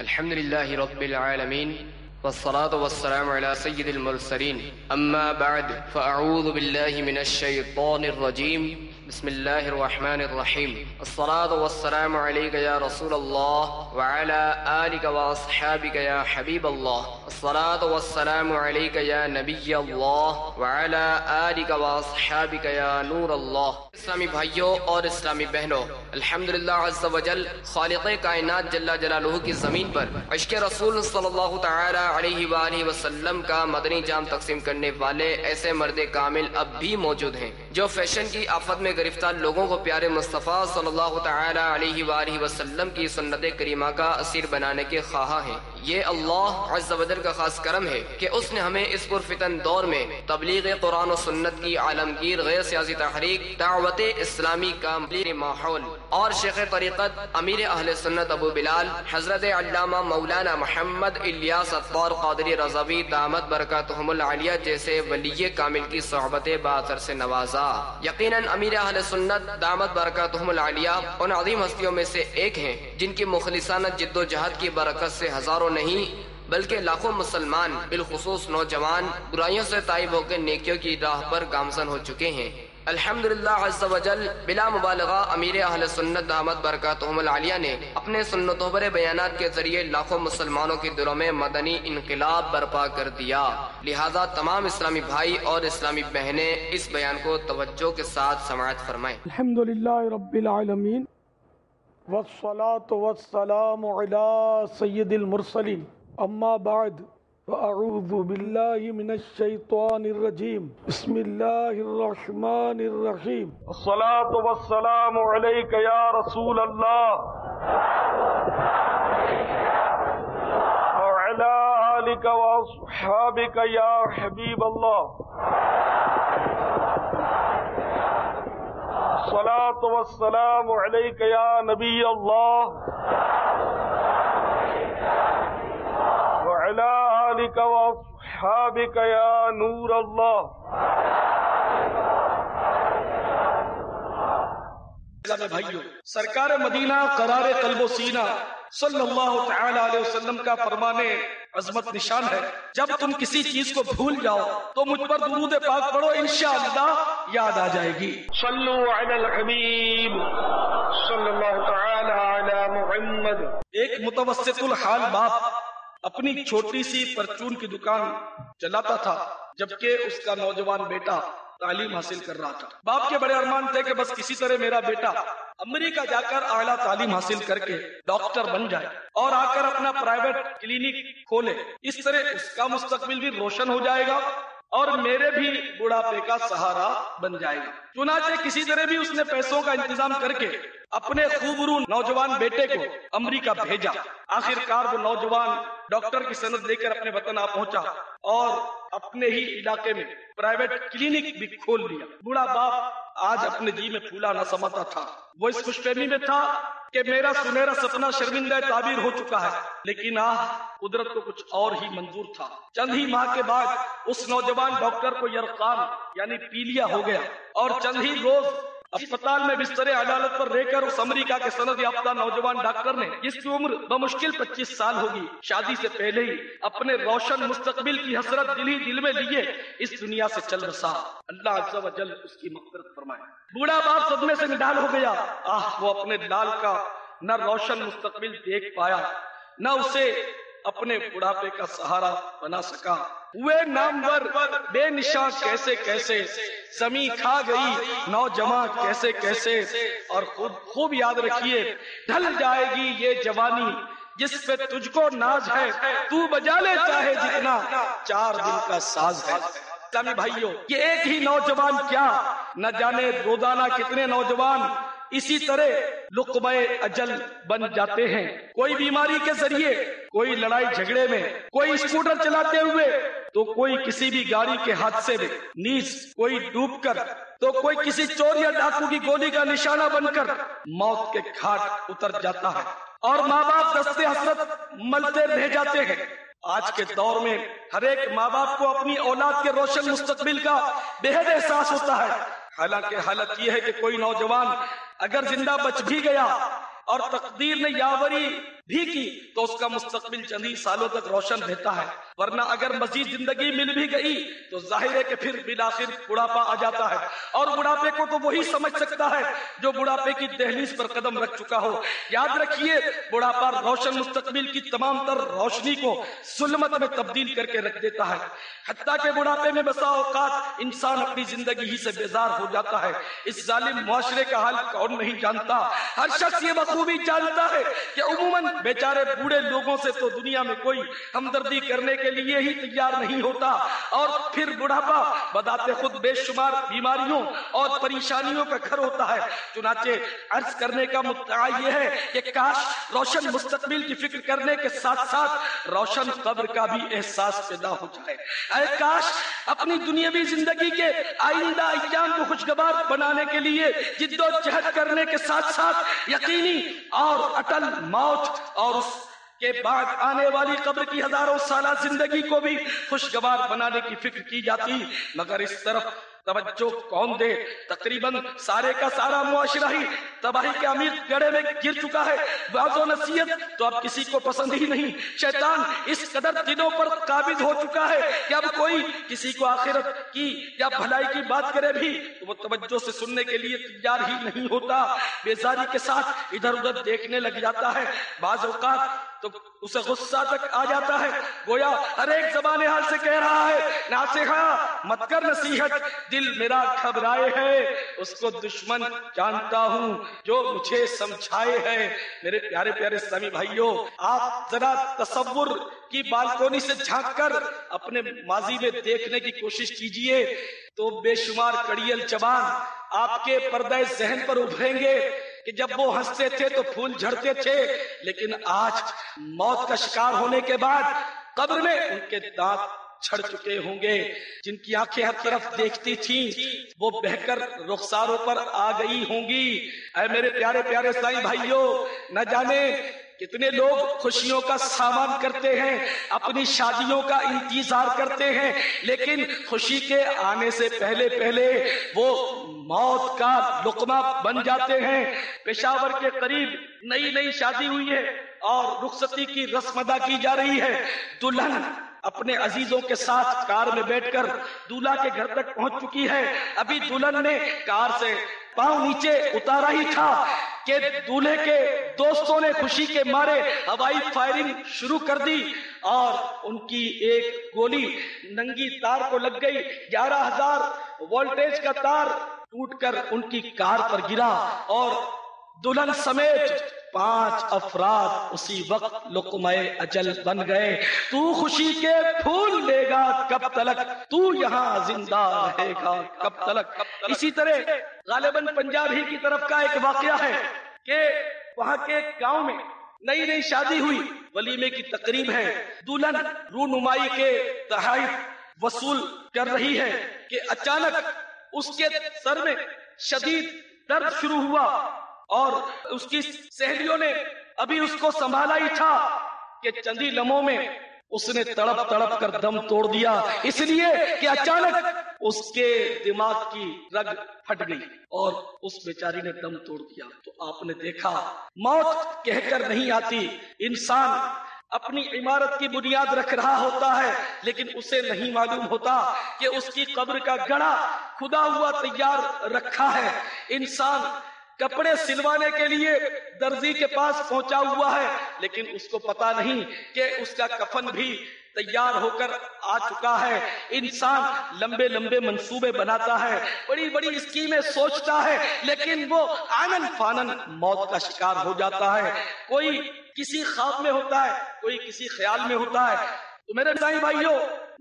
الحمد لله رب العالمين والصلاة والسلام على سيد المرسلين أما بعد فأعوذ بالله من الشيطان الرجيم بسم الله الرحمن الرحيم الصلاة والسلام عليك يا رسول الله وعلى آلك وأصحابك يا حبيب الله الصلاة والسلام عليك يا نبي الله وعلى آلك وأصحابك يا نور اللہ۔ اسلامی بھائیوں اور اسلامی بہنوں، الحمدللہ عز و جل خالق کائنات جل جلالہ کی زمین پر عشق رسول صلی اللہ تعالی علیہ وآلہ وسلم کا مدنی جام تقسیم کرنے والے ایسے مرد کامل اب بھی موجود ہیں جو فیشن کی آفت میں گرفتار لوگوں کو پیارے مصطفیٰ صلی اللہ تعالی علیہ وآلہ وسلم کی سنت کریمہ کا اسیر بنانے کے خواہاں ہیں۔ یہ اللہ عز و جل کا خاص کرم ہے کہ اس نے ہمیں اس پرفتن دور میں تبلیغ قرآن و سنت کی عالمگیر غیر سیاسی تحریک، دعوت اسلامی کا ماحول اور شیخ طریقت امیر اہل سنت ابو بلال حضرت علامہ مولانا محمد الیاس اطہار قادری رضوی دامت برکاتہم العالیہ جیسے ولی کامل کی صحبت باثر سے نوازا۔ یقیناً امیر اہل سنت دامت برکاتہم العالیہ ان عظیم ہستیوں میں سے ایک ہیں جن کی مخلصانہ جد و جہد کی برکت سے ہزاروں نہیں بلکہ لاکھوں مسلمان بالخصوص نوجوان برائیوں سے تائب ہو کے نیکیوں کی راہ پر گامزن ہو چکے ہیں۔ الحمدللہ عز و جل بلا مبالغہ امیر اہل سنت دامت برکاتہم العالیہ نے اپنے سنتوں پر بیانات کے ذریعے لاکھوں مسلمانوں کے دلوں میں مدنی انقلاب برپا کر دیا۔ لہذا تمام اسلامی بھائی اور اسلامی بہنیں اس بیان کو توجہ کے ساتھ سماعت فرمائیں۔ الحمدللہ رب العالمین والصلاة والسلام علی سید المرسلین اما بعد فاعوذ باللہ من الشیطان الرجیم بسم اللہ الرحمن الرحیم الصلاة والسلام علیک یا رسول اللہ وعلی آلک واصحابک یا حبیب اللہ الصلاة والسلام علیک یا نبی اللہ وعلی آلک واصحابک یا نور اللہ۔ بھائیو، سرکار مدینہ قرار قلب و سینہ صلی اللہ تعالی علیہ وسلم کا فرمان عظمت نشان ہے، جب تم کسی چیز کو بھول جاؤ تو مجھ پر درود پاک پڑھو، انشاءاللہ یاد آ جائے گی۔ صلو علی الحبیب صلی اللہ تعالی علی محمد۔ ایک متوسط الحال باپ اپنی چھوٹی سی پرچون کی دکان چلاتا تھا، جبکہ اس کا نوجوان بیٹا تعلیم حاصل کر رہا تھا۔ باپ کے بڑے ارمان تھے کہ بس کسی طرح میرا بیٹا امریکہ جا کر اعلیٰ تعلیم حاصل کر کے ڈاکٹر بن جائے اور آ کر اپنا پرائیویٹ کلینک کھولے، اس طرح اس کا مستقبل بھی روشن ہو جائے گا اور میرے بھی بڑھاپے کا سہارا بن جائے گا۔ چنانچہ کسی طرح بھی اس نے پیسوں کا انتظام کر کے اپنے خوبرو نوجوان بیٹے کو امریکہ بھیجا۔ آخر کار وہ نوجوان ڈاکٹر کی سند لے کر اپنے وطن آ پہنچا اور اپنے ہی علاقے میں پرائیویٹ کلینک بھی کھول لیا۔ بوڑھا باپ آج اپنے جی میں پھولا نہ سماتا تھا، وہ اس خوش فہمی میں تھا کہ میرا سنہرا سپنا شرمندہ تعبیر ہو چکا ہے، لیکن قدرت کو کچھ اور ہی منظور تھا۔ چند ہی ماہ کے بعد اس نوجوان ڈاکٹر کو یرقان یعنی پیلیا ہو گیا اور چند ہی روز اسپتال میں بستر عدالت پر رہ کر اس امریکہ کے سند یافتہ نوجوان ڈاکٹر نے، جس کی عمر بمشکل 25 سال ہوگی، شادی سے پہلے ہی اپنے روشن مستقبل کی حسرت دل میں لیے اس دنیا سے چل بسا۔ اللہ عز و جل اس کی مغفرت فرمائے۔ بوڑھا باپ صدمے سے نڈال ہو گیا۔ وہ اپنے لال کا نہ روشن مستقبل دیکھ پایا، نہ اسے اپنے بڑھاپے کا سہارا بنا سکا۔ ہوئے نامور بے نشاں کیسے کیسے، زمین کھا گئی نوجوان کیسے کیسے، اور خوب یاد رکھیے ڈھل جائے گی یہ جوانی جس پہ تجھ کو ناز ہے، تو بجا لے چاہے جتنا 4 دن کا ساز ہے۔ اسلامی بھائیوں، یہ ایک ہی نوجوان کیا نہ جانے روزانہ کتنے نوجوان اسی طرح لقمہ اجل بن جاتے ہیں، کوئی بیماری کے ذریعے، کوئی لڑائی جھگڑے میں، کوئی اسکوٹر چلاتے ہوئے تو کوئی کسی بھی گاڑی کے حادثے میں، نیز کوئی ڈوب کر تو کوئی کسی چور یا ڈاکو کی گولی کا نشانہ بن کر موت کے گھاٹ اتر جاتا ہے، اور ماں باپ دستے حسرت ملتے رہ جاتے ہیں۔ آج کے دور میں ہر ایک ماں باپ کو اپنی اولاد کے روشن مستقبل کا بے حد احساس ہوتا ہے، حالانکہ حالت یہ ہے کہ کوئی نوجوان اگر زندہ بچ بھی گیا اور تقدیر نے یاوری بھی کی تو اس کا مستقبل چند ہی سالوں تک روشن رہتا ہے، ورنہ اگر مزید زندگی مل بھی گئی تو ظاہر ہے کہ پھر بالآخر بڑھاپا آ جاتا ہے، اور بڑھاپے کو تو وہی سمجھ سکتا ہے جو بڑھاپے کی دہلیز پر قدم رکھ چکا ہو۔ یاد رکھیے، بڑھاپا روشن مستقبل کی تمام تر روشنی کو ظلمت میں تبدیل کر کے رکھ دیتا ہے، حتیٰ کہ بڑھاپے میں بسا اوقات انسان اپنی زندگی ہی سے بیزار ہو جاتا ہے۔ اس ظالم معاشرے کا حال کون نہیں جانتا؟ ہر شخص یہ بخوبی جانتا ہے کہ عموماً بیچارے بوڑھے لوگوں سے تو دنیا میں کوئی ہمدردی کرنے کے لیے ہی تیار نہیں ہوتا، اور پھر بڑھاپا بذات خود بے شمار بیماریوں اور پریشانیوں کا گھر ہوتا ہے۔ چنانچہ عرض کرنے کا مدعا یہ ہے کہ کاش روشن مستقبل کی فکر کرنے کے ساتھ ساتھ روشن قبر کا بھی احساس پیدا ہو جائے۔ اے کاش اپنی دنیاوی زندگی کے آئندہ ایام کو خوشگوار بنانے کے لیے جد و جہد کرنے کے ساتھ ساتھ یقینی اور اٹل موت اور اس کے بعد آنے والی قبر کی ہزاروں سالہ زندگی کو بھی خوشگوار بنانے کی فکر کی جاتی، مگر اس طرف توجہ کون دے؟ تقریباً سارے کا سارا معاشرہ ہی تباہی کے عمیق گڑھے میں گر چکا ہے۔ وعظ و نصیحت تو اب کسی کو پسند ہی نہیں، شیطان اس قدر دلوں پر قابض ہو چکا ہے کہ اب کوئی کسی کو آخرت کی یا بھلائی کی بات کرے بھی تو وہ توجہ سے سننے کے لیے تیار ہی نہیں ہوتا، بیزاری کے ساتھ ادھر ادھر دیکھنے لگ جاتا ہے۔ بعض اوقات تو اسے غصہ تک آ جاتا ہے، گویا ہر ایک زبان حال سے کہہ رہا ہے، ناصحا مت کر نصیحت، دل میرا گھبرائے ہے، اس کو دشمن جانتا ہوں جو مجھے سمجھائے ہے۔ میرے پیارے پیارے اسلامی بھائیوں، آپ ذرا تصور کی بالکونی سے جھانک کر اپنے ماضی میں دیکھنے کی کوشش کیجئے تو بے شمار کڑیل جوان آپ کے پردہ ذہن پر ابھریں گے کہ جب وہ ہنستے تھے تو پھول جھڑتے تھے، لیکن آج موت کا شکار ہونے کے بعد قبر میں ان کے دانت چھڑ چکے ہوں گے۔ جن کی آنکھیں ہر طرف دیکھتی تھیں وہ بہہ کر رخساروں پر آ گئی ہوں گی۔ اے میرے پیارے پیارے اسلامی بھائیوں، نہ جانے کتنے لوگ خوشیوں کا سامان کرتے ہیں، اپنی شادیوں کا انتظار کرتے ہیں، لیکن خوشی کے آنے سے پہلے پہلے وہ موت کا لقمہ بن جاتے ہیں۔ پشاور کے قریب نئی نئی شادی ہوئی ہے اور رخصتی کی رسم ادا کی جا رہی ہے۔ دلہن اپنے عزیزوں کے ساتھ کار میں بیٹھ کر دولہا کے گھر تک پہنچ چکی ہے۔ ابھی دلہن نے کار سے پاؤں نیچے اتارا ہی تھا کہ دولہے کے دوستوں نے خوشی کے مارے ہوائی فائرنگ شروع کر دی اور ان کی ایک گولی ننگی تار کو لگ گئی۔ 11,000 وولٹیج کا تار ٹوٹ کر ان کی کار پر گرا اور دلہن سمیت 5 افراد اسی وقت لقمہ اجل بن گئے۔ تو خوشی کے پھول لے گا کب تلک، تو یہاں زندہ رہے گا کب تلک۔ اسی طرح غالباً پنجاب ہی کی طرف کا ایک واقعہ ہے کہ وہاں کے گاؤں میں نئی نئی شادی ہوئی، ولیمے کی تقریب ہے، دلہن رونمائی کے تحائف وصول کر رہی ہے کہ اچانک اس کے سر میں شدید درد شروع ہوا اور اس کی سہیلیوں نے ابھی اس کو سنبھالا ہی تھا کہ چند ہی لمحوں میں اس نے تڑپ تڑپ کر دم توڑ دیا، اس لیے کہ اچانک اس کے دماغ کی رگ پھٹ گئی اور اس بیچاری نے دم توڑ دیا۔ تو آپ نے دیکھا موت کہہ کر نہیں آتی، انسان اپنی عمارت کی بنیاد رکھ رہا ہوتا ہے لیکن اسے نہیں معلوم ہوتا کہ اس کی قبر کا گڑھا کھدا ہوا تیار رکھا ہے۔ انسان کپڑے سلوانے کے لیے درزی کے پاس پہنچا ہوا ہے لیکن اس کو پتا نہیں کہ اس کا کفن بھی تیار ہو کر آ چکا ہے۔ انسان لمبے لمبے منصوبے بناتا ہے، بڑی بڑی اسکیمیں سوچتا ہے، لیکن وہ آنن فانن موت کا شکار ہو جاتا ہے۔ کوئی کسی خواب میں ہوتا ہے، کوئی کسی خیال میں ہوتا ہے۔ تو میرے بھائیوں،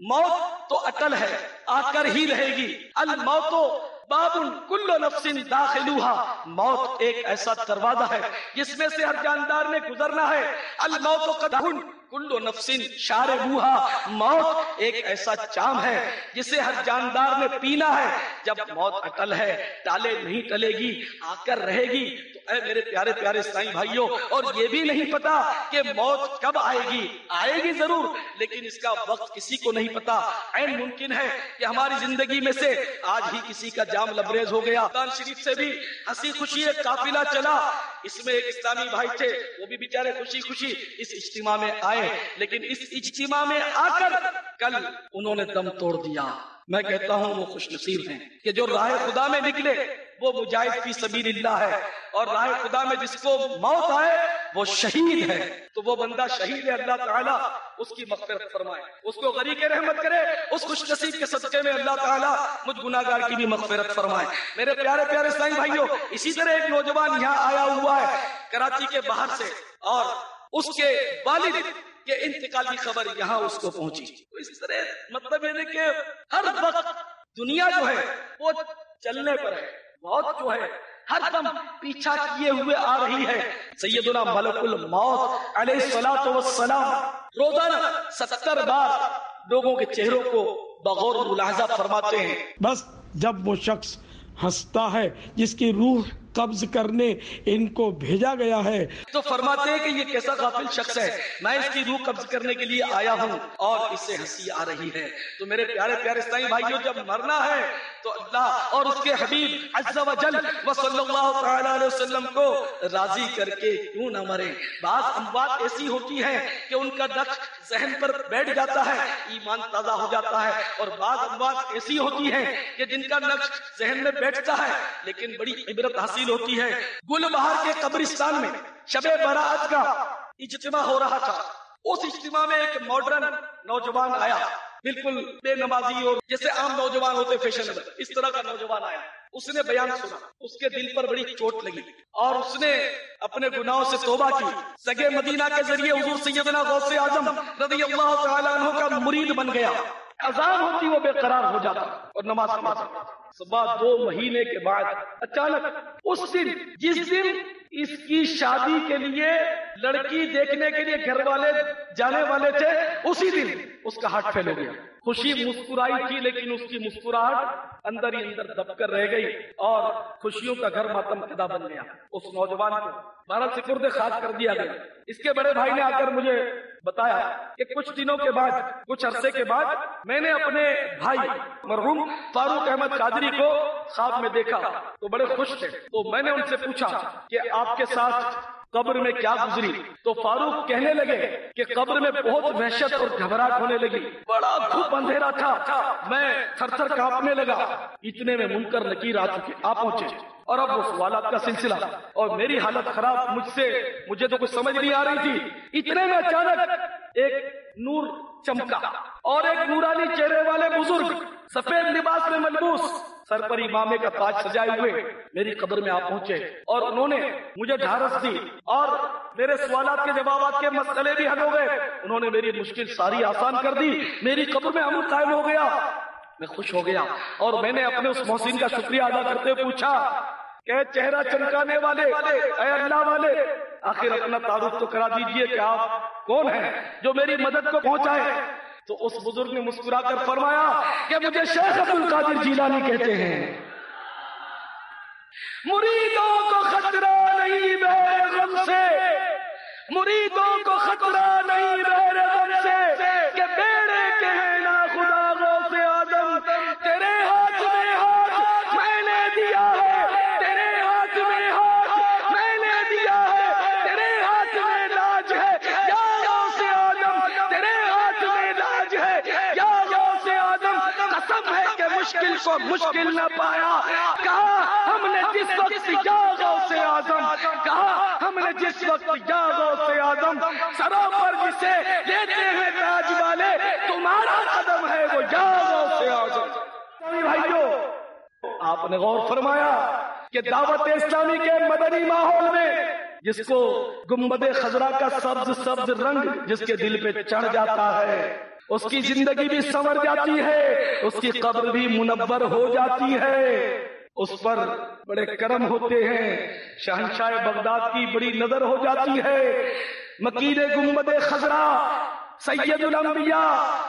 موت تو اٹل ہے، آ کر ہی رہے گی۔ الموت باب کل نفس داخلوها، موت ایک ایسا دروازہ ہے جس میں سے ہر جاندار نے گزرنا ہے۔ الموت قدح کل نفس شاربوها، موت ایک ایسا جام ہے جسے ہر جاندار نے پینا ہے۔ جب موت اٹل ہے، ٹالے نہیں ٹلے گی، آ کر رہے گی، تو اے میرے پیارے پیارے اسلامی بھائیوں، اور یہ بھی نہیں پتا کہ موت کب آئے گی ضرور، لیکن اس کا وقت کسی کو نہیں پتا۔ عین ممکن ہے کہ ہماری زندگی میں سے آج ہی کسی کا جام لبریز ہو گیا۔ قرآن شریف سے بھی ہنسی خوشی ایک قافلہ چلا، اس میں ایک اسلامی بھائی تھے، وہ بھی بیچارے خوشی خوشی اس اجتماع میں آئے، لیکن اس اجتماع میں آ کر کل انہوں نے دم توڑ دیا۔ میں کہتا ہوں وہ خوش نصیب ہیں کہ جو راہ خدا میں نکلے وہ مجاہد فی سبیل اللہ ہے، اور راہ خدا میں جس کو موت آئے وہ شہید ہے۔ تو وہ بندہ شہید ہے، اللہ تعالیٰ اس کی مغفرت فرمائے، اس کو غریق رحمت کرے، اس خوش نصیب کے صدقے میں اللہ تعالیٰ مجھ گناہگار کی بھی مغفرت فرمائے۔ میرے پیارے پیارے اسلامی بھائیوں، اسی طرح ایک نوجوان یہاں آیا ہوا ہے کراچی کے باہر سے، اور اس کے والد کہ انتقال کی خبر یہاں اس کو پہنچی۔ تو اس طرح مطلب یہ کہ ہر وقت دنیا جو ہے وہ چلنے پر ہے، موت جو ہے ہر دم پیچھا کیے ہوئے آ رہی ہے۔ سیدنا ملک الموت علیہ الصلوۃ والسلام روزانہ 70 بار لوگوں کے چہروں کو بغور ملاحظہ فرماتے ہیں۔ بس جب وہ شخص ہنستا ہے جس کی روح قبض کرنے ان کو بھیجا گیا ہے، تو فرماتے ہیں کہ یہ کیسا غافل شخص ہے، میں اس کی روح قبض کرنے کے لیے آیا ہوں اور اس سے ہنسی آ رہی ہے۔ تو میرے پیارے پیارے اسلامی بھائیوں، جب مرنا ہے تو اللہ اور اس کے حبیب عز و جل و صلی اللہ تعالی علیہ وسلم کو راضی کر کے کیوں نہ مرے۔ بعض اموات ایسی ہوتی ہیں کہ ان کا نقش ذہن پر بیٹھ جاتا ہے، ایمان تازہ ہو جاتا ہے، اور بعض اموات ایسی ہوتی ہیں کہ جن کا نقش ذہن میں بیٹھتا ہے لیکن بڑی عبرت حاصل ہوتی ہے۔ گل بہار کے قبرستان میں شب برات کا اجتماع ہو رہا تھا۔ اس اجتماع میں ایک ماڈرن نوجوان آیا، بالکل بے نمازی اور جیسے عام نوجوان ہوتے فیشنیبل، اس طرح کا نوجوان آیا۔ اس نے بیان سنا، اس کے دل پر بڑی چوٹ لگی اور اس نے اپنے گناہوں سے توبہ کی۔ سگے مدینہ کے ذریعے حضور سیدنا غوث اعظم رضی اللہ تعالیٰ عنہ کا مرید بن گیا۔ اذان ہوتی وہ بے قرار ہو جاتا اور نماز پڑھتا۔ صبح 2 مہینے کے بعد اچانک اس دن جس دن اس کی شادی کے لیے لڑکی دیکھنے کے لیے گھر والے جانے والے تھے، اسی دن اس کا ہارٹ فیل ہو گیا۔ خوشی مسکرائی تھی لیکن اس کی مسکراہٹ اندر ہی اندر دب کر رہ گئی اور خوشیوں کا گھر ماتم پیدا بن گیا۔ اس نوجوان کو بہرحال سپرد خاک کر دیا گیا۔ اس کے بڑے بھائی نے آ کر مجھے بتایا کہ کچھ دنوں کے بعد، کچھ عرصے کے بعد میں نے اپنے بھائی مرحوم فاروق احمد قادری کو خواب میں دیکھا تو بڑے خوش تھے۔ تو میں نے ان سے پوچھا کہ آپ کے ساتھ قبر میں کیا گزری؟ تو فاروق کہنے لگے کہ قبر میں بہت وحشت اور گھبراہٹ ہونے لگی، بڑا گھپ اندھیرا تھا، میں تھر تھر کانپنے لگا۔ اتنے میں منکر نکیر آ پہنچے اور اب وہ سوالات کا سلسلہ، اور میری حالت خراب، مجھے تو کچھ سمجھ نہیں آ رہی تھی۔ اتنے میں اچانک ایک نور چمکا اور ایک نورانی چہرے والے بزرگ سفید لباس میں ملبوس، سر پر امامے کا تاج سجائے ہوئے میری قبر میں آ پہنچے، اور انہوں نے مجھے ڈھارس دی اور میرے سوالات کے جوابات کے مسئلے بھی حل ہو گئے۔ انہوں نے میری مشکل ساری آسان کر دی، میری قبر میں امن قائم ہو گیا۔ میں خوش ہو گیا اور میں نے اپنے اس محسن کا شکریہ ادا کرتے ہوئے پوچھا کہ چہرہ چمکانے والے، اے اللہ والے، آخر اپنا تعارف تو کرا دیجئے کہ آپ کون ہیں جو میری مدد کو پہنچائے۔ تو اس بزرگ نے مسکرا کر فرمایا کہ مجھے شیخ عبد القادر جیلانی کہتے ہیں۔ مریدوں کو خطرہ نہیں میرے غم سے، مریدوں کو خطرہ نہیں میرے غم سے، کہ بیڑے کے ہیں نا خدا غوث اعظم، تیرے ہاتھ میں ہاتھ میں نے دیا ہے، تیرے ہاتھ میں ہاتھ میں نے دیا ہے، تیرے ہاتھ میں لاج ہے یا غوث اعظم، تیرے ہاتھ میں لاج ہے یا غوث اعظم۔ قسم ہے کہ مشکل کو مشکل نہ پایا، کہا ہم نے جس وقت یا غوث اعظم، کہا ہم نے جس وقت یا غوث اعظم، سروں پر جسے لیتے ہیں تاج والے، تمہارا قدم ہے وہ یا غوث اعظم۔ بھائیو، آپ نے غور فرمایا کہ دعوت اسلامی کے مدنی ماحول میں جس کو گنبد خضرا کا سبز رنگ جس کے دل پہ چڑھ جاتا ہے، اس کی زندگی بھی سنور جاتی ہے، اس کی قبر بھی منور ہو جاتی ہے، اس پر بڑے کرم ہوتے ہیں، شہنشاہ بغداد کی بڑی نظر ہو جاتی ہے۔ مکین گنبد خضرا سید الانبیاء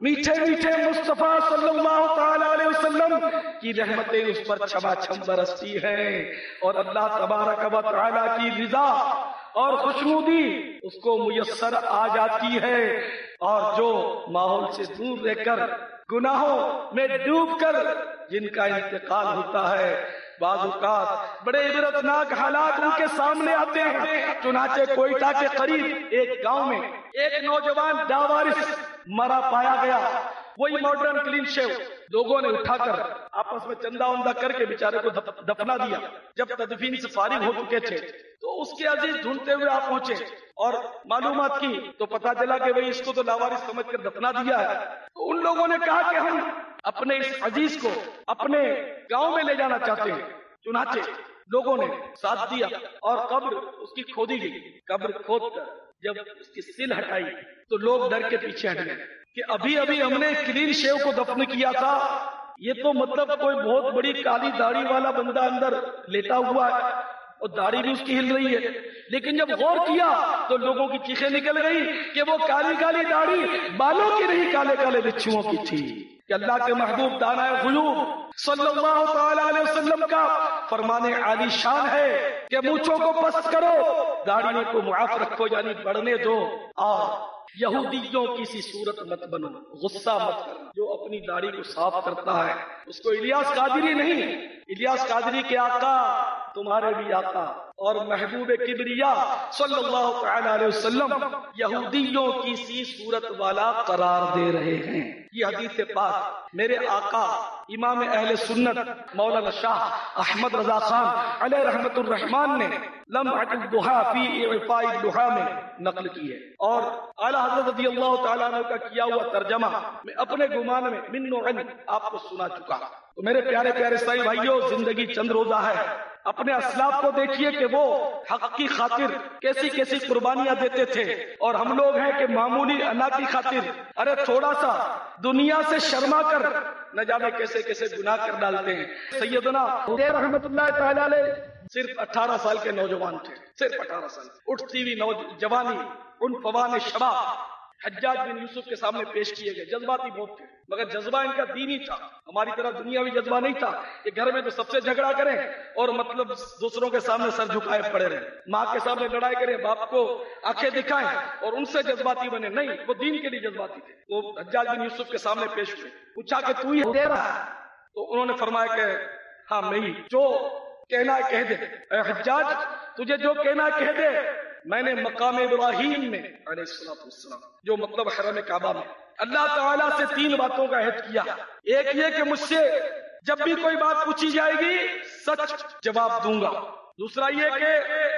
میٹھے میٹھے مصطفیٰ صلی اللہ تعالی علیہ وسلم کی رحمتیں اس پر چھما چھم برستی ہیں، اور اللہ تبارک و تعالی کی رضا اور خوشنودی اس کو میسر آ جاتی ہے، اور جو ماحول سے دور رہ کر گناہوں میں ڈوب کر جن کا انتقال ہوتا ہے، بعض اوقات بڑے عبرتناک حالات ان کے سامنے آتے ہیں۔ چنانچہ کوئٹہ کے قریب ایک گاؤں میں ایک نوجوان لاوارث مرا پایا گیا، وہی ماڈرن کلین شیو لوگوں نے اٹھا کر آپس میں چندہ وندہ کر کے بیچارے کو دفنا دیا۔ جب تدفین سے فارغ ہو چکے تھے تو اس کے عزیز ڈھونڈتے ہوئے آپ پہنچے اور معلومات کی تو پتا چلا کہ بھئی اس کو تو لاوارث سمجھ کر دفنا دیا ہے۔ تو ان لوگوں نے کہا کہ ہم اپنے اس عزیز کو اپنے گاؤں میں لے جانا چاہتے ہیں۔ چنانچہ لوگوں نے ساتھ دیا اور قبر اس کی کھودی گئی۔ قبر کھود کر جب اس کی سل ہٹائی تو لوگ ڈر کے پیچھے ہٹ گئے کہ ابھی ابھی ہم نے کلین شیو کو دفن کیا تھا، یہ تو مطلب کوئی بہت بڑی کالی داڑھی والا بندہ اندر لیٹا ہوا ہے اور داڑھی بھی اس کی ہل رہی ہے۔ لیکن جب غور کیا تو لوگوں کی چیخیں نکل گئی کہ وہ کالی کالی داڑھی بالوں کی نہیں، کالے کالے بچھوؤں کی تھی، کہ اللہ کے محبوب دانائے غیوب صلی اللہ تعالی علیہ وسلم کا فرمان عالی شان ہے کہ مونچھوں کو پست کرو، داڑھیوں کو معاف رکھو، یعنی بڑھنے دو، اور یہودیوں کی سی صورت مت بنو، غصہ مت کرنا۔ جو اپنی داڑھی کو صاف کرتا ہے اس کو الیاس قادری نہیں، الیاس قادری کے آقا تمہارے بھی آقا اور محبوب کبریا صلی اللہ تعالی علیہ وسلم یہودیوں کی سی صورت والا قرار دے رہے ہیں۔ یہ حدیث پاک میرے آقا امام اہل سنت مولانا شاہ احمد رضا خان علیہ رحمت الرحمان نے لمحۃ الضحیٰ فی اعفاء الضحیٰ میں نقل کی ہے، اور اعلیٰ حضرت رضی اللہ تعالیٰ عنہ کا کیا ہوا ترجمہ میں اپنے گمان میں من و عن آپ کو سنا چکا۔ تو میرے پیارے پیارے سائی بھائیوں، زندگی چند روزہ ہے، اپنے اسلاف کو دیکھیے کہ وہ حق کی خاطر کیسی کیسی قربانیاں دیتے تھے، اور ہم لوگ ہیں کہ معمولی انا کی خاطر ارے تھوڑا سا دنیا سے شرما کر نہ جانے کیسے کیسے گناہ کر ڈالتے ہیں۔ سیدنا حسین رحمت اللہ تعالی علیہ صرف 18 سال کے نوجوان تھے، صرف 18 سال، اٹھتی ہوئی جوانی، ان فوان شباب حجاج بن یوسف کے سامنے پیش کیے گئے۔ جذباتی بہت تھے مگر جذبہ ان کا دینی تھا، ہماری طرح دنیاوی جذبہ نہیں تھا کہ گھر میں تو سب سے جھگڑا کریں اور مطلب دوسروں کے سامنے سر جھکائے پڑے رہے، ماں کے سامنے لڑائی کریں، باپ کو آنکھیں دکھائیں اور ان سے جذباتی بنے، نہیں، وہ دین کے لیے جذباتی تھے۔ وہ حجاج بن یوسف کے سامنے پیش ہوئے، پوچھا کہ تو ہی دے رہا ہے؟ تو انہوں نے فرمایا کہ ہاں میں ہی، جو کہنا ہے کہہ دے۔ اے حجاج، تجھے جو کہنا ہے کہہ دے، میں نے مقام ابراہیم میں علیہ السلام جو مطلب حرم کعبہ میں اللہ تعالیٰ سے 3 باتوں کا عہد کیا۔ ایک یہ کہ مجھ سے جب بھی کوئی بات پوچھی جائے گی سچ جواب دوں گا، دوسرا یہ کہ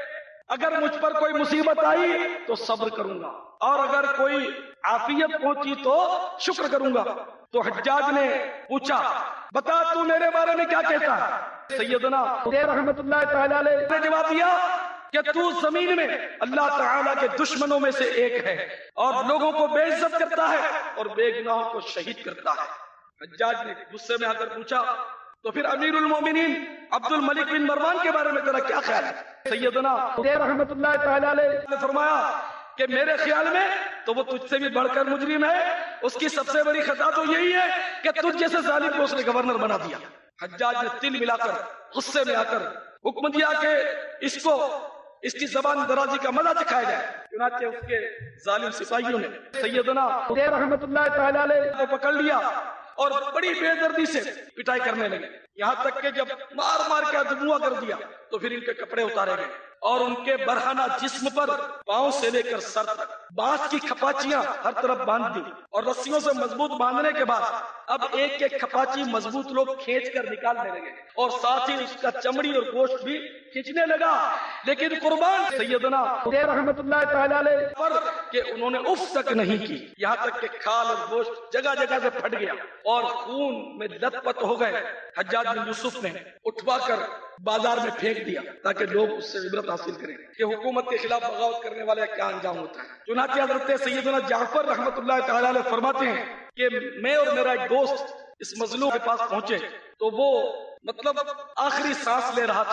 اگر مجھ پر کوئی مصیبت آئی تو صبر کروں گا، اور اگر کوئی عافیت پہنچی تو شکر کروں گا۔ تو حجاج نے پوچھا بتا تو میرے بارے میں کیا کہتا ہے؟ سیدنا حسین رحمت اللہ تعالی علیہ نے جواب دیا کہ تو زمین میں اللہ تعالیٰ کے دشمنوں میں سے ایک ہے اور لوگوں کو بے عزت کرتا ہے اور بے گناہوں کو شہید کرتا ہے۔ حجاج نے غصے میں آ کر پوچھا تو پھر امیر المومنین عبد الملک بن مروان کے بارے میں تیرا کیا خیال ہے؟ سیدنا حسین رحمت اللہ تعالی علیہ نے فرمایا کہ میرے خیال میں تو وہ تجھ سے بھی بڑھ کر مجرم ہے، اس کی سب سے بڑی خطا تو یہی ہے کہ تجھ جیسے ظالم کو اس نے گورنر بنا دیا۔ حجاج نے تل ملا کر غصے میں آ کر حکم دیا کہ اس کی زبان درازی کا مزہ چکھایا جائے۔ چنانچہ اس کے ظالم سپاہیوں نے سیدنا حسین رحمت اللہ تعالی علیہ کو پکڑ لیا اور بڑی بے دردی سے پٹائی کرنے لگے، یہاں تک کہ جب مار مار کے دھواں کر دیا تو پھر ان کے کپڑے اتارے گئے اور ان کے برہنہ جسم پر پاؤں سے لے کر سر تک بانس کی کھپاچیاں ہر طرف باندھ دی، اور رسیوں سے مضبوط باندھنے کے بعد اب ایک ایک کھپاچی مضبوط لوگ کھینچ کر نکالنے لگے اور ساتھ ہی اس کا چمڑی اور گوشت بھی کھینچنے لگا۔ لیکن قربان سیدنا حسین رحمت اللہ تعالی علیہ پر کہ انہوں نے اف تک نہیں کی، یہاں تک کہ کھال اور گوشت جگہ جگہ سے پھٹ گیا اور خون میں لت پت ہو گئے۔ حجاج بن یوسف نے اٹھوا کر بازار میں پھینک دیا تاکہ لوگ اس سے عبرت حاصل کریں کہ حکومت کے خلاف بغاوت کرنے والے کیا انجام ہوتا ہے۔ چنانچہ حضرت سیدنا جعفر رحمت اللہ تعالی علیہ فرماتے ہیں کہ میں اور میرا ایک دوست اس مظلوم کے پاس پہنچے تو وہ مطلب آخری سانس لے رہا تھا،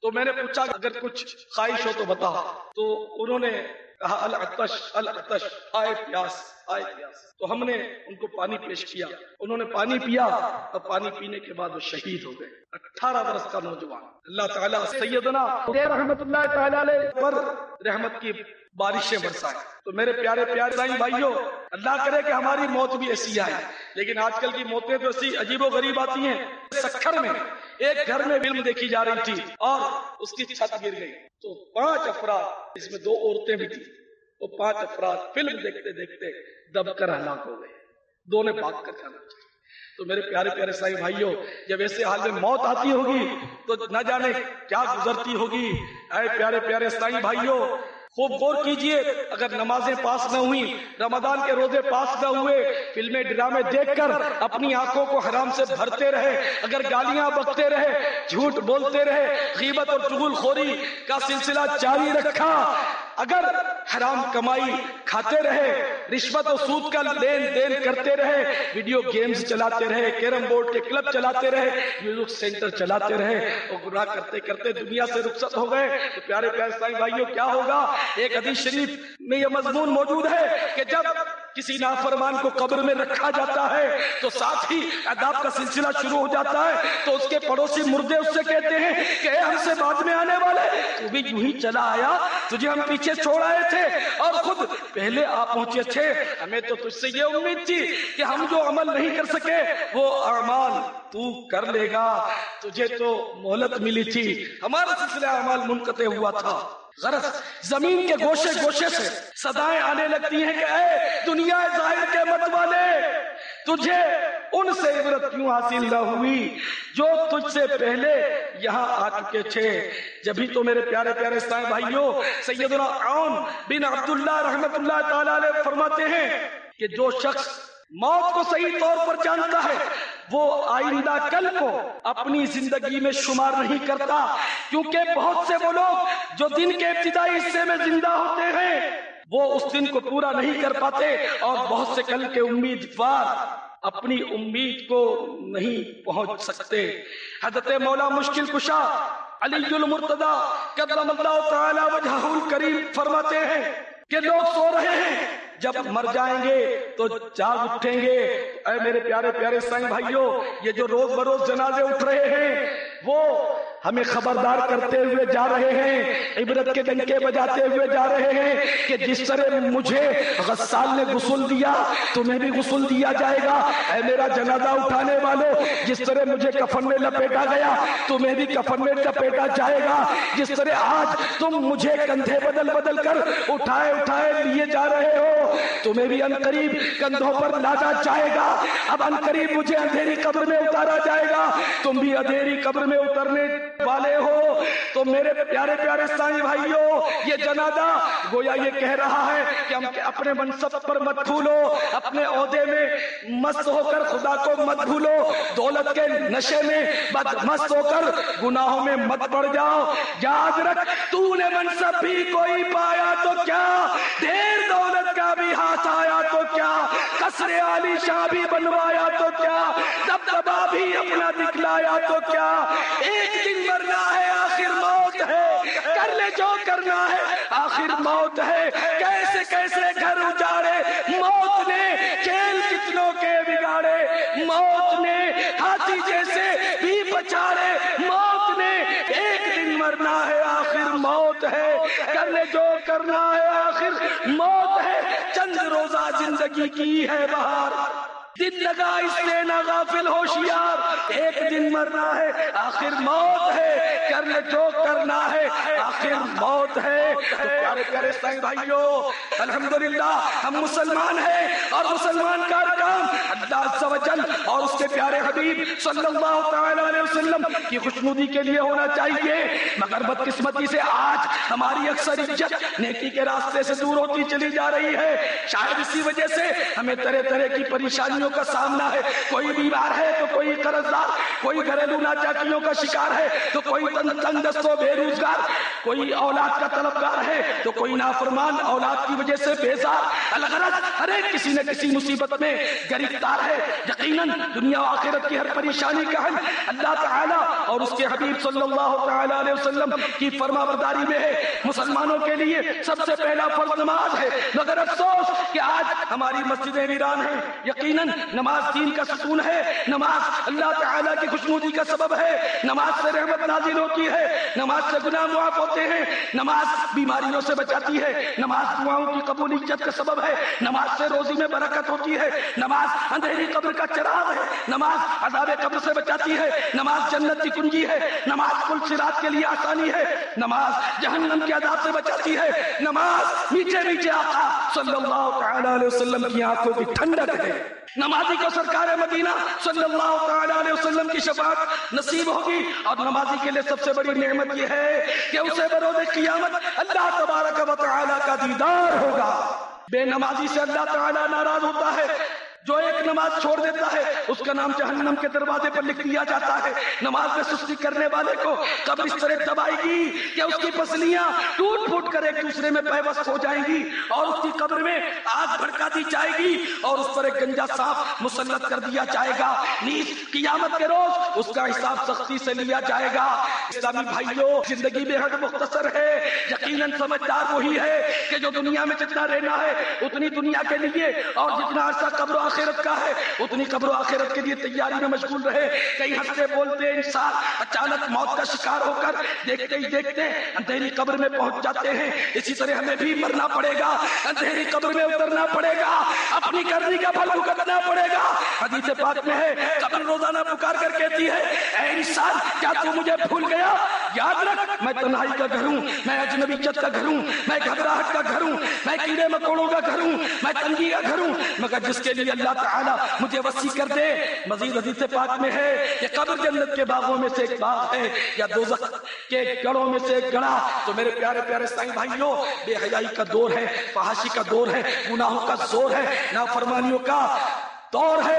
تو میں نے پوچھا اگر کچھ خواہش ہو تو بتا، تو انہوں نے کہا العطش العطش، آئے پیاس آئے پیاس۔ تو ہم نے ان کو پانی پیش کیا، انہوں نے پانی پیا، اور پانی پینے کے بعد وہ شہید ہو گئے۔ 18 برس کا نوجوان۔ اللہ تعالیٰ سیدنا رحمت اللہ تعالیٰ علیہ پر رحمت کی بارشیں برسائے۔ تو میرے پیارے پیارے اسلامی بھائیوں، اللہ کرے کہ ہماری موت بھی ایسی آئے، لیکن آج کل کی موتیں تو ایسی عجیب و غریب آتی ہیں۔ سکھر میں ایک گھر میں فلم دیکھی جا رہی تھی اور اس کی چھت گر گئی، تو 5 افراد، اس میں 2 عورتیں بھی تھیں، وہ 5 افراد فلم دیکھتے دیکھتے دب کر ہلاک ہو گئے، 2 نے بھاگ کر جانا چاہیے۔ تو میرے پیارے پیارے اسلامی بھائیوں، جب ایسے حال میں موت آتی ہوگی تو نہ جانے کیا گزرتی ہوگی۔ اے پیارے پیارے اسلامی بھائیوں، خوب غور کیجئے، اگر نمازیں پاس نہ ہوئی، رمضان کے روزے پاس نہ ہوئے، فلمیں ڈرامے دیکھ کر اپنی آنکھوں کو حرام سے بھرتے رہے، اگر گالیاں بکتے رہے، جھوٹ بولتے رہے، غیبت اور چغل خوری کا سلسلہ جاری رکھا، اگر حرام کمائی کھاتے رہے، رشوت و سود کا لین دین کرتے رہے، ویڈیو گیمز چلاتے رہے، کیرم بورڈ کے کلب چلاتے رہے، میوزک سینٹر چلاتے رہے، اور گناہ کرتے کرتے دنیا سے رخصت ہو گئے، تو پیارے پیارے اسلامی بھائیوں کیا ہوگا؟ ایک حدیث شریف میں یہ مضمون موجود ہے کہ جب کسی نافرمان کو قبر میں رکھا جاتا ہے تو ساتھ ہی عذاب کا سلسلہ شروع ہو جاتا ہے، تو اس کے پڑوسی مردے اس سے کہتے ہیں کہ اے ہم سے بعد میں آنے والے، تو بھی یوں ہی چلا آیا، تجھے ہم پیچھے چھوڑ آئے تھے اور خود پہلے آپ پہنچے تھے، ہمیں تو تجھ سے یہ امید تھی کہ ہم جو عمل نہیں کر سکے وہ اعمال تو کر لے گا، تجھے تو مہلت ملی تھی، ہمارا سلسلہ اعمال منقطع ہوا تھا۔ غرض زمین کے گوشے گوشے سے صدائیں آنے لگتی ہیں کہ اے دنیا ظاہر کے مت والے، تجھے ان سے عبرت کیوں حاصل نہ ہوئی جو تجھ سے پہلے یہاں آ چکے تھے۔ جبھی تو میرے پیارے پیارے اسلامی بھائیوں، سیدنا عون بن عبداللہ رحمت اللہ تعالیٰ علیہ فرماتے ہیں کہ جو شخص موت کو صحیح طور پر جانتا ہے وہ آئندہ کل کو اپنی زندگی میں شمار نہیں کرتا، کیونکہ بہت سے وہ لوگ جو دن کے ابتدائی حصے میں زندہ ہوتے ہیں وہ اس دن کو پورا نہیں کر پاتے، اور بہت سے کل کے امیدوار اپنی امید کو نہیں پہنچ سکتے۔ حضرت مولا مشکل کشا علی المرتضی کرم اللہ تعالی وجہہ الکریم فرماتے ہیں کہ لوگ سو رہے ہیں، جب مر جائیں گے تو جاگ اٹھیں گے۔ اے میرے پیارے پیارے اسلامی بھائیوں، یہ جو روز بروز جنازے اٹھ رہے ہیں وہ ہمیں خبردار کرتے ہوئے جا رہے ہیں، عبرت کے ڈنکے بجاتے ہوئے جا رہے ہیں کہ جس طرح مجھے غسال نے غسل دیا تمہیں بھی غسل دیا جائے گا۔ اے میرا جنازہ اٹھانے والوں، جس طرح مجھے کفن میں لپیٹا گیا تمہیں بھی کفن میں لپیٹا جائے گا، جس طرح آج تم مجھے کندھے بدل بدل کر اٹھائے اٹھائے لیے جا رہے ہو تمہیں بھی عنقریب کندھوں پر لادا جائے گا۔ اب عنقریب مجھے اندھیری قبر میں اتارا جائے گا، تم بھی اندھیری قبر میں اترنے والے ہو۔ تو میرے پیارے پیارے اسلامی بھائیوں، یہ جنازہ گویا یہ کہہ رہا ہے کہ ہم اپنے منصب پر مت بھولو، اپنے عہدے میں مست ہو کر خدا کو مت بھولو، دولت کے نشے میں مست ہو کر گناہوں میں مت پڑ جاؤ۔ یاد رکھ تو نے منصب بھی کوئی پایا تو کیا، ڈھیر دولت کا بھی ہاتھ آیا تو کیا، قصر عالی شاہ بھی بنوایا تو کیا، دبدبا بھی اپنا دکھلایا تو کیا، ایک دن مرنا ہے آخر موت ہے، کر لے جو کرنا ہے آخر موت ہے۔ کیسے کیسے گھر اجاڑے موت نے، کھیل کتنوں کے بگاڑے موت نے، ہاتھی جیسے بھی بچاڑے موت نے، ایک دن مرنا ہے آخر موت ہے، کر لے جو کرنا ہے آخر موت ہے۔ چند روزہ زندگی کی ہے بہار، دن لگا اس نے نہ غافل ہوشیار، ایک دن مرنا ہے آخر موت ہے، کر لے جو کرنا ہے آخر موت ہے۔ تو پیارے پیارے اسلامی بھائیوں، الحمدللہ ہم مسلمان ہیں، اور مسلمان کا کام اللہ عز و جل اور اس کے پیارے حبیب صلی اللہ تعالی علیہ وسلم کی خوشنودی کے لیے ہونا چاہیے، مگر بدقسمتی سے آج ہماری اکثر عزت نیکی کے راستے سے دور ہوتی چلی جا رہی ہے۔ شاید اسی وجہ سے ہمیں طرح طرح کی پریشانیوں کا سامنا ہے، کوئی بیمار ہے تو کوئی قرض دار، کوئی گھریلو ناچاکیوں کا شکار ہے تو کوئی تنگ دست و بے روزگار، کوئی اولاد کا طلبگار ہے تو کوئی نافرمان اولاد کی وجہ سے بیزار، الغرض ہر ایک کسی نہ کسی مصیبت میں گرفتار ہے۔ یقیناً دنیا و آخرت کی ہر پریشانی کا حل اللہ تعالیٰ اور اس کے حبیب صلی اللہ تعالیٰ علیہ وسلم کی فرما برداری میں ہے۔ مسلمانوں کے لیے سب سے پہلا فرض نماز ہے، مگر افسوس کہ آج ہماری مسجدیں ویران ہیں۔ یقیناً نماز دین کا ستون ہے، نماز اللہ تعالیٰ کی خوشنودی کا سبب ہے، نماز سے رحمت نازل ہوتی ہے، نماز سے گناہ معاف ہوتے ہیں، نماز بیماریوں سے بچاتی ہے، نماز دعاؤں کی قبولیت کا سبب ہے، نماز سے روزی میں برکت ہوتی ہے، نماز اندھیری قبر کا چراغ ہے، نماز عذاب قبر سے بچاتی ہے، نماز جنت کی کنجی ہے، نماز پل صراط کے لیے آسانی ہے، نماز جہنم کے عذاب سے بچاتی ہے، نماز میٹھے میٹھے آقا صلی اللہ تعالی علیہ وسلم کی آنکھوں کی ٹھنڈک ہے۔ نمازی کو سرکار مدینہ صلی اللہ تعالی علیہ وسلم کی شفاعت نصیب ہوگی، اور نمازی کے لیے سب سے بڑی نعمت یہ ہے کہ اسے بروز قیامت اللہ تبارک و تعالی کا دیدار ہوگا۔ بے نمازی سے اللہ تعالی ناراض ہوتا ہے، جو ایک نماز چھوڑ دیتا ہے اس کا نام جہنم کے دروازے پر لکھ دیا جاتا ہے۔ نماز میں سستی کرنے والے کو قبر اس طرح دبائے گی کہ اس کی پسلیاں ٹوٹ پھوٹ کر ایک دوسرے میں پیوست ہو جائیں گی، اور اس کی قبر میں آگ بھڑکا دی جائے گی، اور اس پر ایک گنجا سانپ مسلط کر دیا جائے گا۔ نیز قیامت کے روز اس کا حساب سختی سے لیا جائے گا۔ اسلامی بھائیوں، زندگی بے حد مختصر ہے، یقیناً سمجھدار وہی ہے کہ جو دنیا میں جتنا رہنا ہے اتنی دنیا کے لیے، اور جتنا عرصہ قبر و آخرت کا ہے اتنی قبر و آخرت کے لیے تیاری میں مشغول رہے۔ کئی ہنستے بولتے انسان اچانک موت کا شکار ہو کر دیکھتے ہی دیکھتے اندھیری قبر میں پہنچ جاتے ہیں۔ اسی طرح ہمیں بھی مرنا پڑے گا، اندھیری قبر میں اترنا پڑے گا، اپنی کرنی کا پھل بھگتنا پڑے گا۔ حدیث پاک میں ہے، قبر روزانہ پکار کر کہتی ہے، اے انسان کیا تو مجھے بھول گیا؟ یاد رکھ میں تنہائی کا گھر ہوں، میں اجنبیت کا گھر ہوں، میں گھبراہٹ کا گھر ہوں، میں کیڑے مکوڑوں کا گھر ہوں، میں تنگی کا گھر ہوں، مگر جس کے لیے اللہ تعالیٰ مجھے وسیع کر دے۔ مزید حدیث پاک میں ہے کہ قبر جنت کے باغوں میں سے ایک باغ ہے، یا دوزخ کے گڑھوں میں سے ایک گڑھا۔ تو میرے پیارے پیارے سائیں بھائیوں، بے حیائی کا دور ہے، فحاشی کا دور ہے، گناہوں کا زور ہے، نافرمانیوں کا دور ہے۔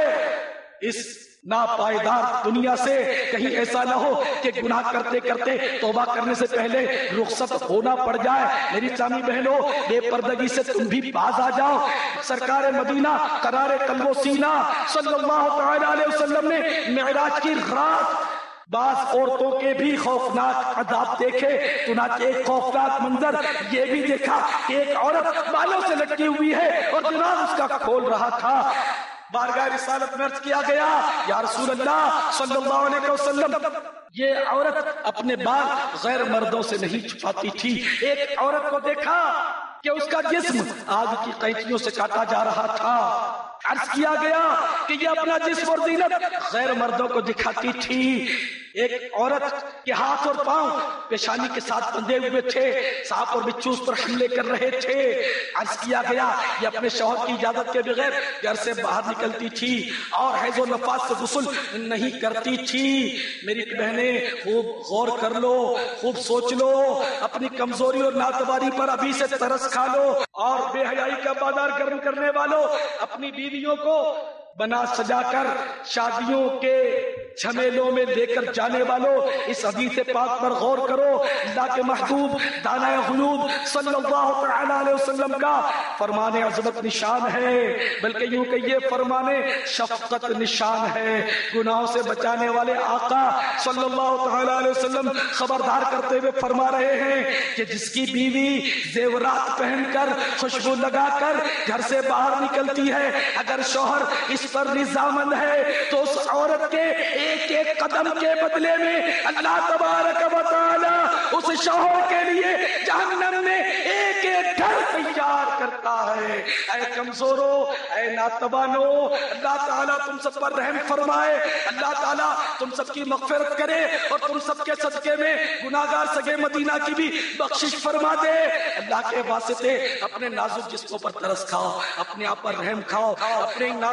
اس ناپائیدار دنیا سے کہیں ایسا نہ ہو کہ گناہ کرتے کرتے توبہ کرنے سے پہلے رخصت ہونا پڑ جائے۔ میری اسلامی بہنوں، بے پردگی سے تم بھی باز آ جاؤ۔ سرکار مدینہ قرار قلب و سینہ صلی اللہ تعالی علیہ وسلم نے معراج کی رات بعض عورتوں کے بھی خوفناک عذاب دیکھے۔ چنانچہ ایک خوفناک منظر یہ بھی دیکھا کہ ایک عورت بالوں سے لٹکی ہوئی ہے اور دماغ اس کا کھول رہا تھا۔ بارگاہ رسالت میں عرض کیا گیا، یا رسول اللہ صلی اللہ علیہ وسلم، یہ عورت اپنے بال غیر مردوں سے نہیں چھپاتی تھی۔ ایک عورت کو دیکھا کہ اس کا جسم آگ کی قینچیوں سے کاٹا جا رہا تھا۔ عرض کیا گیا کہ یہ اپنا جسم اور زینت غیر مردوں کو دکھاتی تھی۔ ایک عورت کے ہاتھ اور پاؤں پیشانی کے ساتھ بندھے ہوئے تھے، سانپ اور بچھو اس پر حملے کر رہے تھے۔ عرض کیا گیا یہ اپنے شوہر کی اجازت کے بغیر گھر سے باہر نکلتی تھی اور حیض و نفاس سے غسل نہیں کرتی تھی۔ میری بہنیں خوب غور کر لو، خوب سوچ لو، اپنی کمزوری اور ناتواری پر ابھی سے ترس کھا لو، اور بے حیائی کا بازار گرم کرنے والوں، اپنی بیویوں کو بنا سجا کر شادیوں کے جھمیلوں میں لے کر جانے والوں، اس حدیث پاک پر غور کرو۔ اللہ کے محبوب دانائے غیوب صلی اللہ تعالی علیہ وسلم کا فرمان عظمت نشان ہے، بلکہ یوں کہ یہ فرمان شفقت نشان ہے۔ گناہوں سے بچانے والے آقا صلی اللہ تعالی علیہ وسلم خبردار کرتے ہوئے فرما رہے ہیں کہ جس کی بیوی زیورات پہن کر، خوشبو لگا کر گھر سے باہر نکلتی ہے، اگر شوہر اس پر رضامند ہے تو اس عورت کے ایک ایک قدم کے بدلے میں اللہ تبارک و تعالی اس شوہر کے لیے جہنم میں ایک ایک گھر تیار کرتا ہے۔ اے کمزورو، اے ناتوانو، اللہ تعالیٰ تم سب پر رحم فرمائے، اللہ تعالیٰ تم سب کی مغفرت کرے، اور تم سب کے صدقے میں گناہگار سگے مدینہ کی بھی بخشش فرما دے۔ اللہ کے واسطے اپنے نازک جسموں پر ترس کھاؤ، اپنے آپ پر رحم کھاؤ، اپنے نازک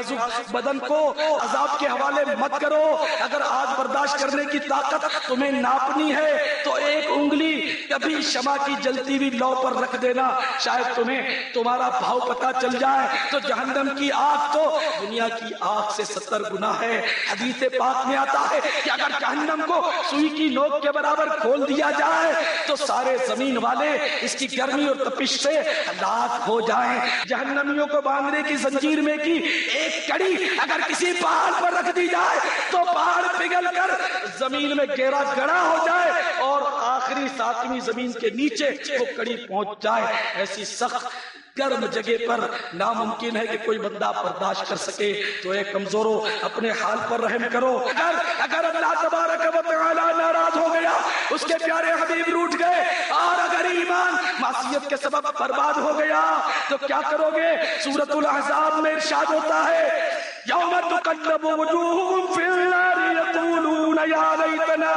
بدن کو عذاب کے حوالے مت کرو. اگر آج برداشت کرنے کی طاقت تمہیں ناپنی ہے تو ایک انگلی کبھی شمع کی جلتی ہوئی لو پر رکھ دینا, شاید تمہیں تمہارا بھاؤ پتا چل جائے. تو جہنم کی آگ تو دنیا کی آگ سے 70 گنا ہے. حدیث پاک میں آتا ہے کہ اگر جہنم کو سوئی کی نوک کے برابر کھول دیا جائے تو سارے زمین والے اس کی گرمی اور تپش سے ہلاک ہو جائیں. جہنمیوں کو باندھنے کی زنجیر میں کی ایک کڑی اگر کسی پہاڑ پر رکھ دی جائے تو پہاڑ پگھل کر زمین میں گہرا گڑھا ہو جائے اور آخری 7ویں زمین کے نیچے وہ کڑی پہنچ جائے. ایسی سخت گرم جگہ پر ناممکن ہے کہ کوئی بندہ برداشت کر سکے. تو اے کمزوروں, اپنے حال پر رحم کرو. اگر اللہ تبارک و تعالی ناراض ہو گیا, اس کے پیارے حبیب روٹھ گئے, اور اگر ایمان معصیت کے سبب برباد ہو گیا تو کیا کرو گے؟ سورۃ الاحزاب میں ارشاد ہوتا ہے یوم تقلب وجوہہم فی النار یقولون یا لیتنا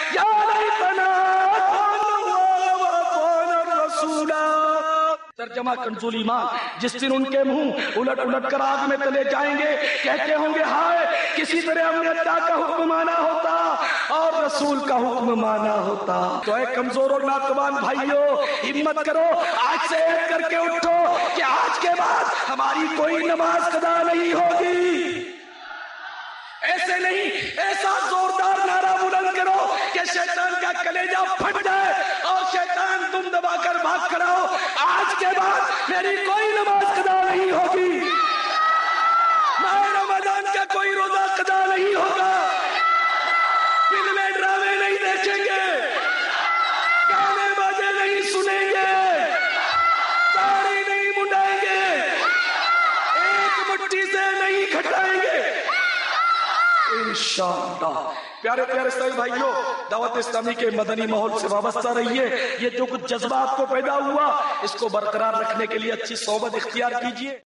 ترجمہ کنزول ایمان. جس دن ان کے منہ الٹ الٹ کر آگ میں تلے جائیں گے, کہتے ہوں گے ہائے کسی طرح ہم نے اللہ کا حکم مانا ہوتا اور رسول کا حکم مانا ہوتا. تو اے کمزور اور ناتوان بھائیو, ہمت کرو, آج سے عہد کر کے اٹھو کہ آج کے بعد ہماری کوئی نماز قضا نہیں ہوگی. ایسے نہیں, ایسا زوردار نعرہ بلند کرو کہ شیطان کا کلیجہ پھٹ جائے اور شیطان تم دبا کر بھاگ کر آؤ. آج کے بعد میری کوئی نماز قضا نہیں ہوگی, ماہ رمضان کا کوئی روزہ قضا نہیں ہوگا, فلمیں ڈرامے نہیں دیکھیں گے, گانے باجے نہیں سنیں گے, داڑھی نہیں منڈائیں گے, ایک مٹھی سے نہیں کھٹائیں گے انشاءاللہ. پیارے پیارے اسلامی بھائیوں, دعوت اسلامی کے مدنی ماحول سے وابستہ رہیے. یہ جو کچھ جذبات کو پیدا ہوا اس کو برقرار رکھنے کے لیے اچھی صحبت اختیار کیجیے.